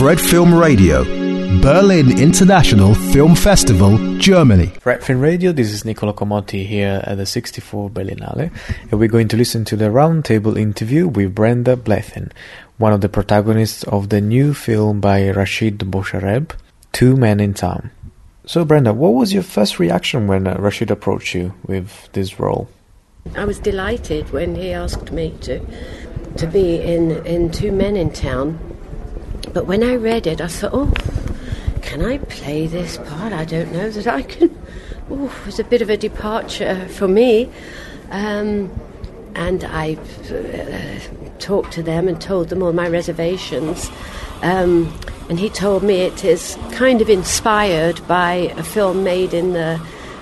Red Film Radio, Berlin International Film Festival, Germany. Red Film Radio, this is Nicola Comotti here at the 64 Berlinale, and we're going to listen to the roundtable interview with Brenda Blethyn, one of the protagonists of the new film by Rashid Boshareb, Two Men in Town. So Brenda, what was your first reaction when Rashid approached you with this role? I was delighted when he asked me to be in Two Men in Town. But when I read it, I thought, can I play this part? I don't know that I can. It was a bit of a departure for me. And I talked to them and told them all my reservations. And he told me it is kind of inspired by a film made in the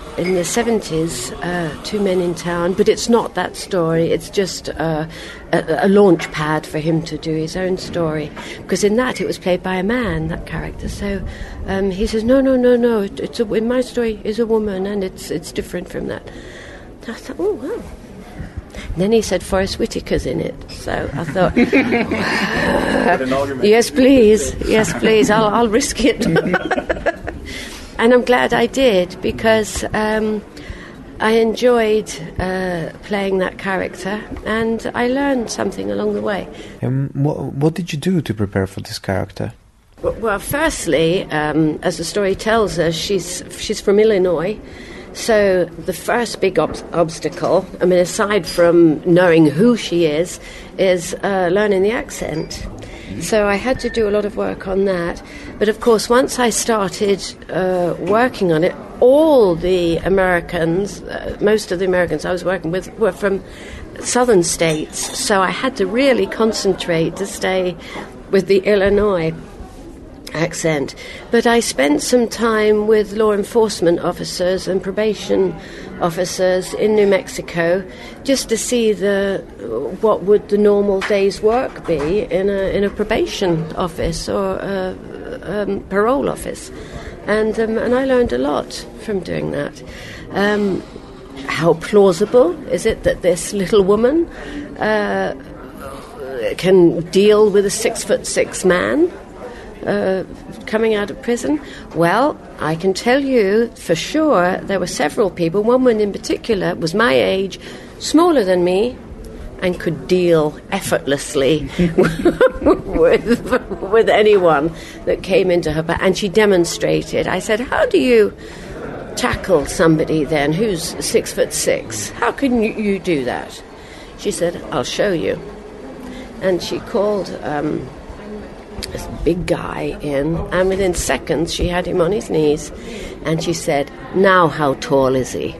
70s, Two Men in Town, but it's not that story. It's just a launch pad for him to do his own story, because in that it was played by a man, that character. So he says, no. In my story is a woman, and it's different from that. And I thought, oh wow. And then he said Forrest Whitaker's in it, so I thought, yes, please, I'll risk it. And I'm glad I did, because I enjoyed playing that character, and I learned something along the way. What did you do to prepare for this character? Well, firstly, as the story tells us, she's from Illinois. So the first big obstacle, I mean, aside from knowing who she is learning the accent. So I had to do a lot of work on that. But of course, once I started working on it, all the Americans, most of the Americans I was working with were from southern states. So I had to really concentrate to stay with the Illinois accent. But I spent some time with law enforcement officers and probation officers in New Mexico, just to see what would the normal day's work be in a probation office or a parole office, and I learned a lot from doing that. How plausible is it that this little woman can deal with a 6'6" man coming out of prison? Well, I can tell you for sure there were several people. One woman in particular was my age, smaller than me, and could deal effortlessly with anyone that came into her. And she demonstrated. I said, how do you tackle somebody then who's 6'6"? How can you do that? She said, I'll show you. And she called this big guy in, and within seconds she had him on his knees, and she said, now how tall is he?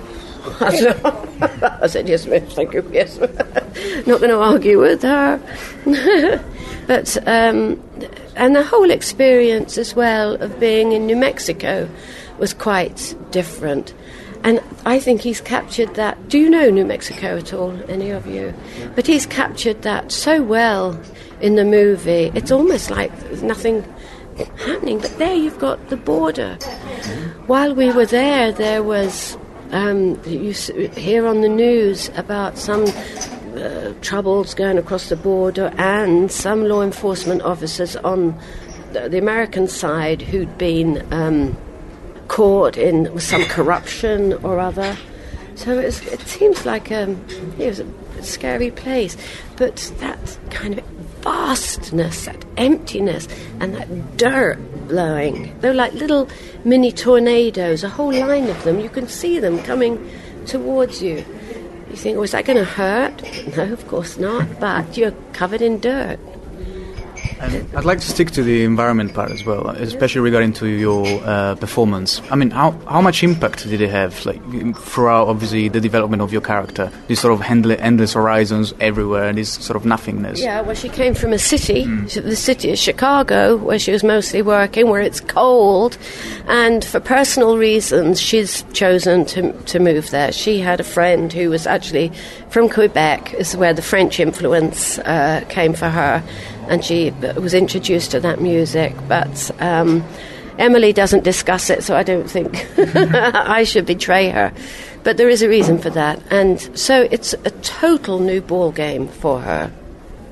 I said, yes, miss, thank you, yes. Not going to argue with her. But and the whole experience as well of being in New Mexico was quite different. And I think he's captured that. Do you know New Mexico at all, any of you? But he's captured that so well in the movie. It's almost like there's nothing happening, but there you've got the border. While we were there was, you hear on the news about some troubles going across the border, and some law enforcement officers on the American side who'd been caught in some corruption or other. So it seems like it was a scary place. But that kind of vastness, that emptiness, and that dirt blowing, they're like little mini tornadoes, a whole line of them. You can see them coming towards you. You think, is that going to hurt? No, of course not, but you're covered in dirt. And I'd like to stick to the environment part as well, especially regarding to your performance. I mean, how much impact did it have, like, throughout, obviously, the development of your character? This sort of endless horizons everywhere, and this sort of nothingness. Yeah, well, she came from a city, the city of Chicago, where she was mostly working, where it's cold, and for personal reasons, she's chosen to move there. She had a friend who was actually from Quebec, is where the French influence came for her, and she was introduced to that music, but Emily doesn't discuss it, so I don't think I should betray her. But there is a reason for that, and so it's a total new ball game for her.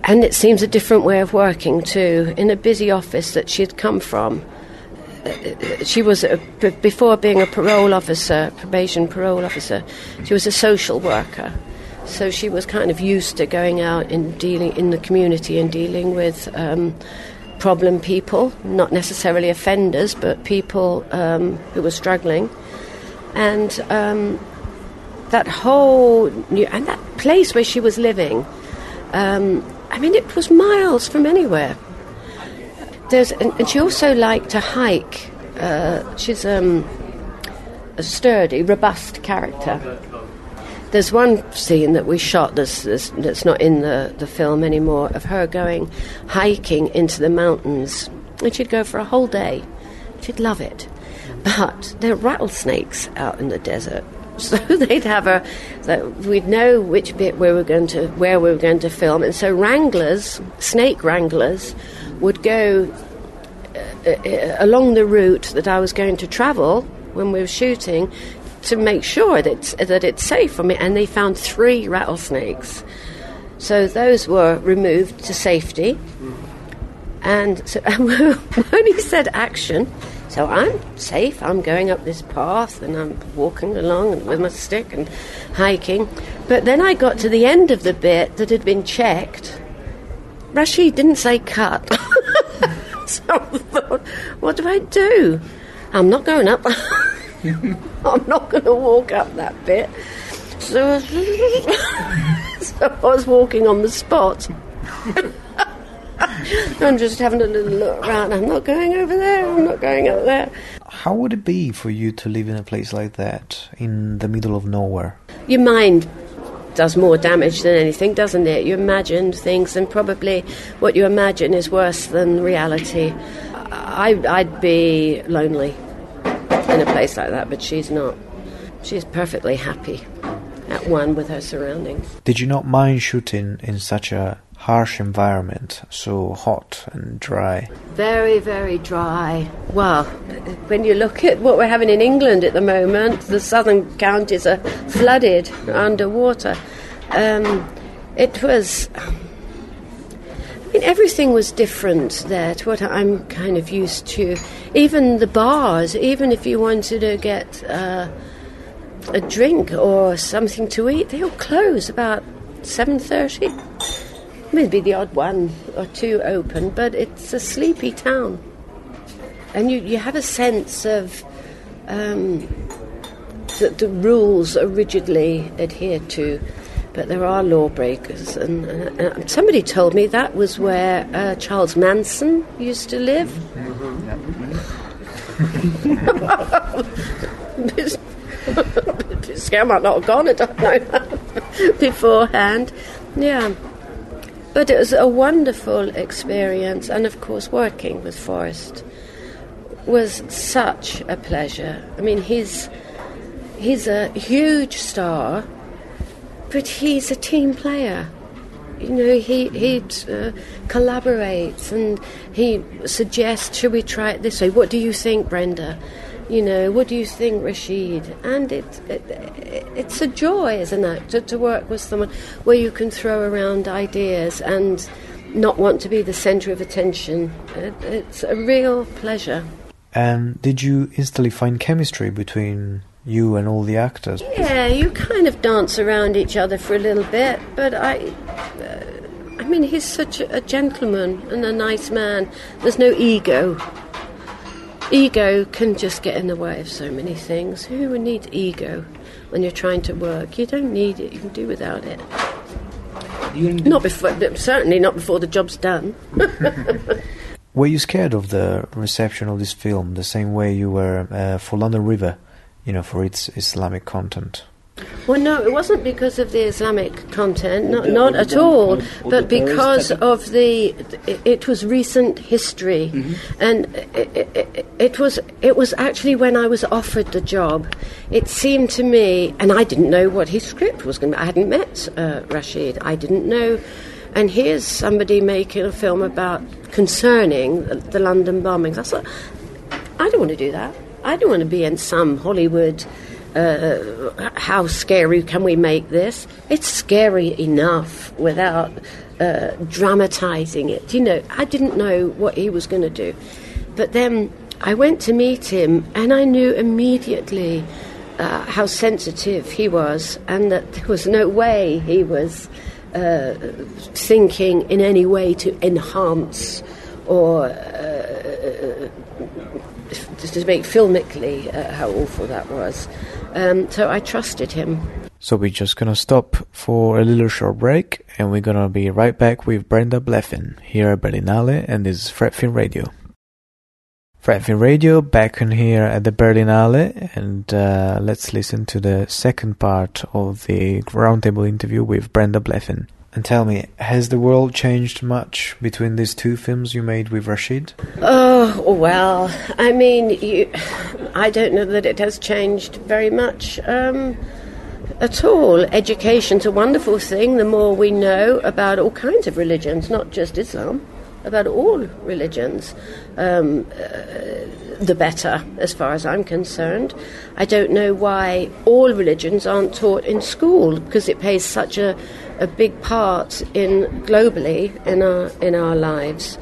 And it seems a different way of working too. In a busy office that she had come from, she was, before being a probation parole officer, she was a social worker. So she was kind of used to going out and dealing in the community and dealing with problem people, not necessarily offenders, but people who were struggling. And that whole and that place where she was living, it was miles from anywhere. And she also liked to hike. She's a sturdy, robust character. There's one scene that we shot that's not in the film anymore, of her going hiking into the mountains. And she'd go for a whole day. She'd love it. But there are rattlesnakes out in the desert. So they'd have her, we'd know which bit where we were going to film. And so snake wranglers, would go along the route that I was going to travel when we were shooting, to make sure that it's safe for me. And they found 3 rattlesnakes. So those were removed to safety. And so when he said action, so I'm safe, I'm going up this path and I'm walking along with my stick and hiking. But then I got to the end of the bit that had been checked. Rashid didn't say cut. So I thought, what do I do? I'm not going up. I'm not going to walk up that bit. So I was walking on the spot. I'm just having a little look around. I'm not going over there. I'm not going over there. How would it be for you to live in a place like that, in the middle of nowhere? Your mind does more damage than anything, doesn't it? You imagine things, and probably what you imagine is worse than reality. I'd be lonely in a place like that, but she's not. She's perfectly happy, at one with her surroundings. Did you not mind shooting in such a harsh environment, so hot and dry? Very, very dry. Well, when you look at what we're having in England at the moment, the southern counties are flooded, underwater. It was... everything was different there to what I'm kind of used to. Even the bars, even if you wanted to get a drink or something to eat, they all close about 7:30. Maybe the odd one or two open, but it's a sleepy town. And you have a sense of that the rules are rigidly adhered to, but there are lawbreakers. And somebody told me that was where Charles Manson used to live. This guy might not have gone, I don't know, beforehand. Yeah. But it was a wonderful experience, and of course working with Forrest was such a pleasure. I mean, he's a huge star, but he's a team player. You know, he collaborates and he suggests, should we try it this way? What do you think, Brenda? You know, what do you think, Rashid? And it's a joy as an actor to work with someone where you can throw around ideas and not want to be the centre of attention. It's a real pleasure. And did you instantly find chemistry between you and all the actors? Yeah, you kind of dance around each other for a little bit, but I mean, he's such a gentleman and a nice man. There's no ego. Ego can just get in the way of so many things. Who would need ego when you're trying to work? You don't need it. You can do without it. Not before, certainly not before the job's done. Were you scared of the reception of this film the same way you were for London River, you know, for its Islamic content? Well, no, it wasn't because of the Islamic content, not at all, but because of it was recent history, and it was actually when I was offered the job, it seemed to me, and I didn't know what his script was going to be. I hadn't met Rashid, I didn't know, and here's somebody making a film concerning the London bombings. I thought, I don't want to do that. I don't want to be in some Hollywood. How scary can we make this? It's scary enough without dramatising it. You know, I didn't know what he was going to do. But then I went to meet him, and I knew immediately how sensitive he was, and that there was no way he was thinking in any way to enhance or to make filmically how awful that was. So I trusted him. So we're just gonna stop for a little short break, and we're gonna be right back with Brenda Blethyn here at Berlinale, and this is Fredfilm Radio. Fredfilm Radio back in here at the Berlinale, and let's listen to the second part of the roundtable interview with Brenda Blethyn. And tell me, has the world changed much between these two films you made with Rashid? Oh, well, I mean, I don't know that it has changed very much at all. Education's a wonderful thing. The more we know about all kinds of religions, not just Islam, about all religions, the better, as far as I'm concerned. I don't know why all religions aren't taught in school, because it plays such a big part globally in our lives.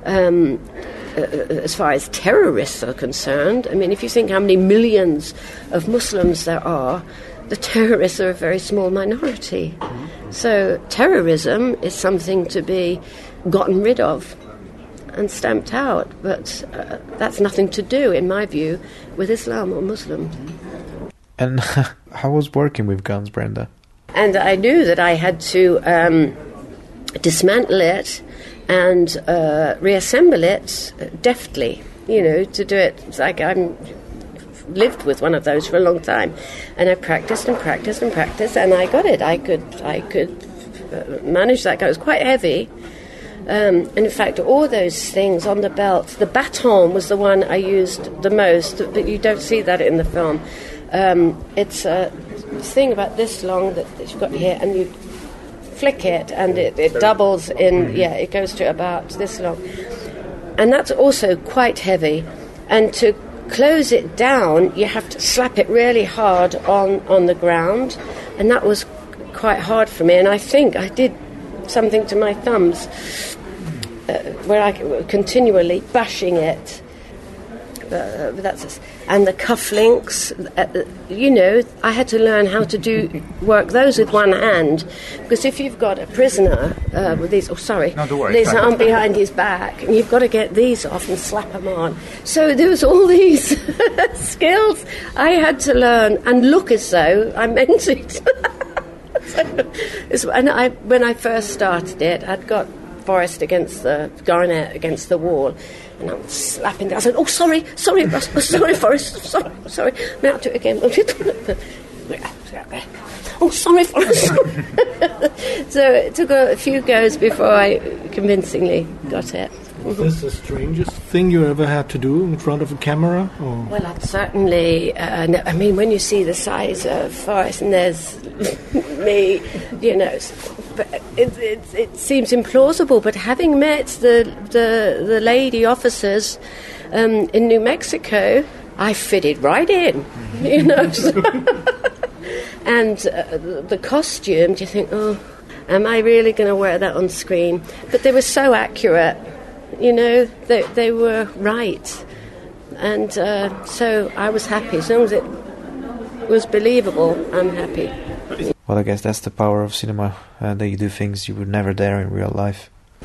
As far as terrorists are concerned, I mean, if you think how many millions of Muslims there are, the terrorists are a very small minority. So terrorism is something to be gotten rid of and stamped out, but that's nothing to do, in my view, with Islam or Muslim. And how was working with guns, Brenda? And I knew that I had to dismantle it and reassemble it deftly, you know, to do it. It's like I'm lived with one of those for a long time, and I practiced and practiced and practiced, and I got it. I could manage that gun. It was quite heavy, and in fact, all those things on the belt. The baton was the one I used the most, but you don't see that in the film. It's a thing about this long that you've got here, and you flick it, and it doubles in. Yeah, it goes to about this long, and that's also quite heavy. And to close it down, you have to slap it really hard on the ground, and that was quite hard for me. And I think I did something to my thumbs where I was continually bashing it. And the cufflinks, you know, I had to learn how to work those with one hand, because if you've got a prisoner with these, these arm behind his back, and you've got to get these off and slap them on. So there was all these skills I had to learn and look as though I meant it. And when I first started it, I'd got Forrest against Garnett against the wall, and I'm slapping them. I said, sorry, Forrest, sorry. Now I'll do it again. Sorry, Forrest. So it took a few goes before I convincingly got it. Was this the strangest thing you ever had to do in front of a camera? Or? Well, I'd certainly... I mean, when you see the size of Forrest and there's me, you know... It seems implausible, but having met the lady officers in New Mexico, I fitted right in, you know. And the costume, do you think, am I really going to wear that on screen? But they were so accurate, you know, they were right. And so I was happy. As long as it was believable, I'm happy. Well, I guess that's the power of cinema, that you do things you would never dare in real life.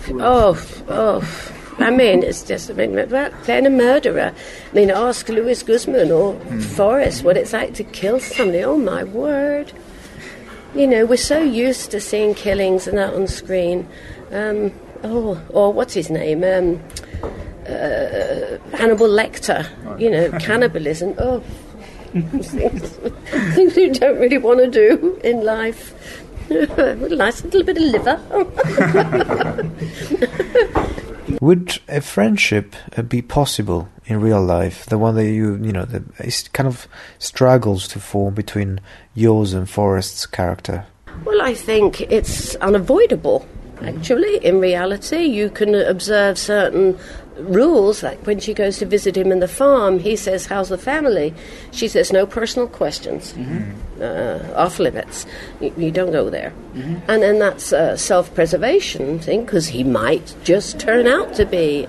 I mean, it's just, playing a murderer. I mean, ask Louis Guzman or Forrest what it's like to kill somebody. Oh, my word. You know, we're so used to seeing killings and that on screen. Or what's his name? Hannibal Lecter. You know, cannibalism. Things you don't really want to do in life. A nice little bit of liver. Would a friendship be possible in real life? The one that it kind of struggles to form between yours and Forrest's character? Well, I think it's unavoidable. Actually, in reality, you can observe certain rules, like when she goes to visit him in the farm, he says, "How's the family?" She says, "No personal questions, off limits. You don't go there." And then that's a self-preservation thing, because he might just turn out to be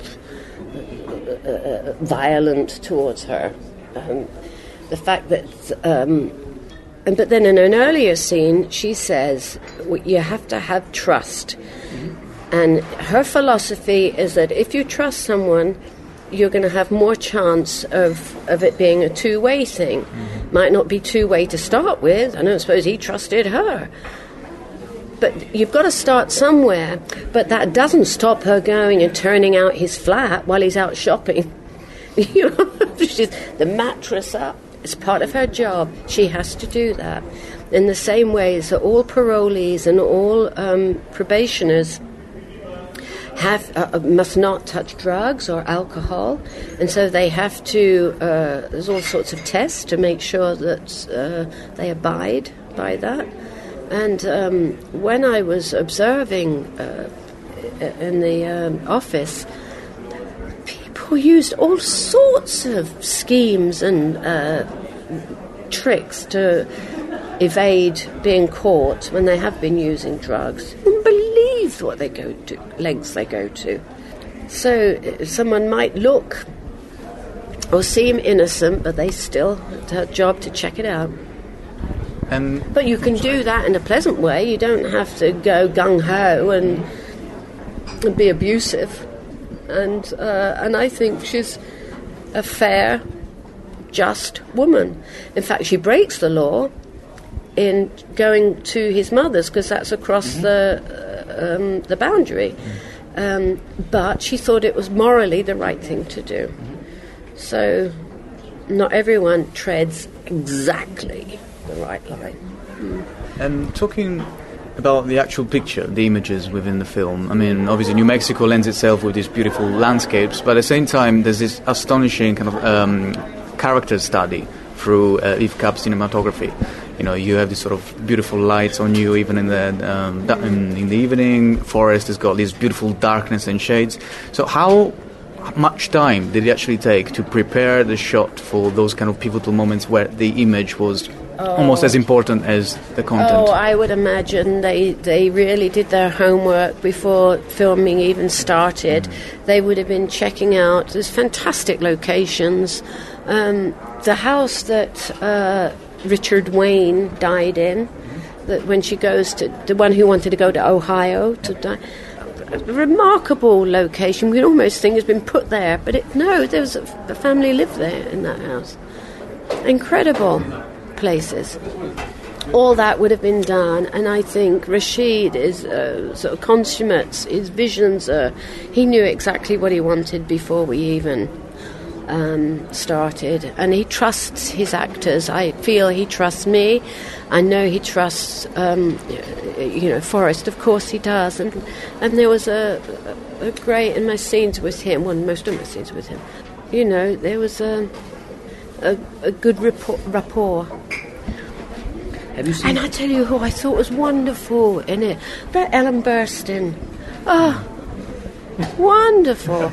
violent towards her. The fact that, but then in an earlier scene, she says, "You have to have trust." And her philosophy is that if you trust someone, you're going to have more chance of it being a two-way thing. Might not be two-way to start with. I don't suppose he trusted her. But you've got to start somewhere. But that doesn't stop her going and turning out his flat while he's out shopping. You know, she's the mattress up. It's part of her job. She has to do that. In the same way as all parolees and all probationers must not touch drugs or alcohol, and so they have to. There's all sorts of tests to make sure that they abide by that. And when I was observing in the office, people used all sorts of schemes and tricks to evade being caught when they have been using drugs. Unbelievable what they go to, lengths they go to. So someone might look or seem innocent, but they still have a job to check it out. But you can do that in a pleasant way. You don't have to go gung-ho and be abusive. And I think she's a fair, just woman. In fact, she breaks the law in going to his mother's, because that's across the boundary. But she thought it was morally the right thing to do. So not everyone treads exactly the right line. And talking about the actual picture, the images within the film, I mean, obviously New Mexico lends itself with these beautiful landscapes, but at the same time there's this astonishing kind of character study through Yves Cab's cinematography. You know, you have these sort of beautiful lights on you, even in the evening. Forest has got these beautiful darkness and shades. So how much time did it actually take to prepare the shot for those kind of pivotal moments where the image was almost as important as the content? Oh, I would imagine they really did their homework before filming even started. They would have been checking out. There's fantastic locations. The house that Richard Wayne died in, that when she goes to the one who wanted to go to Ohio to die, a remarkable location. We'd almost think it's been put there, but there was a family lived there in that house. Incredible places. All that would have been done, and I think Rashid is sort of consummate. His visions he knew exactly what he wanted before we even started, and he trusts his actors. I feel he trusts me. I know he trusts Forrest, of course he does, and there was a great in my scenes with him, most of my scenes with him, there was a good rapport. Have you seen? And I tell you who I thought was wonderful in it, that Ellen Burstyn. Oh, wonderful.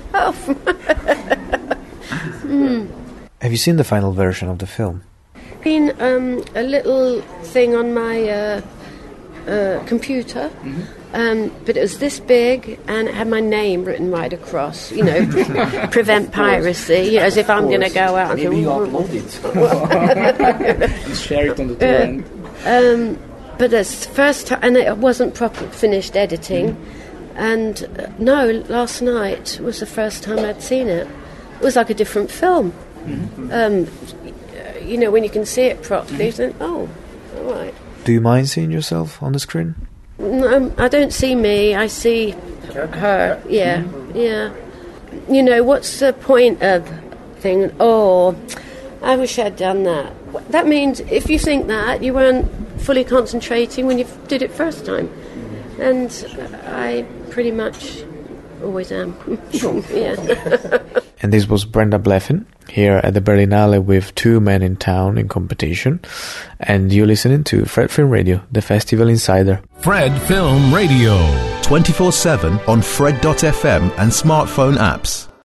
Have you seen the final version of the film? Been a little thing on my computer, but it was this big and it had my name written right across. Prevent piracy. As if I'm going to go out and maybe you upload it and share it on the torrent. But it's the first time, and it wasn't properly finished editing. And last night was the first time I'd seen it. It was like a different film. When you can see it properly, you think, oh, all right. Do you mind seeing yourself on the screen? No, I don't see me. I see her. Yeah, yeah. What's the point of thinking, oh, I wish I'd done that? That means if you think that, you weren't fully concentrating when you did it first time. And I pretty much always am. Yeah. And this was Brenda Blethyn here at the Berlinale with Two Men in Town in competition. And you're listening to Fred Film Radio, the Festival Insider. Fred Film Radio. 24/7 on Fred.fm and smartphone apps.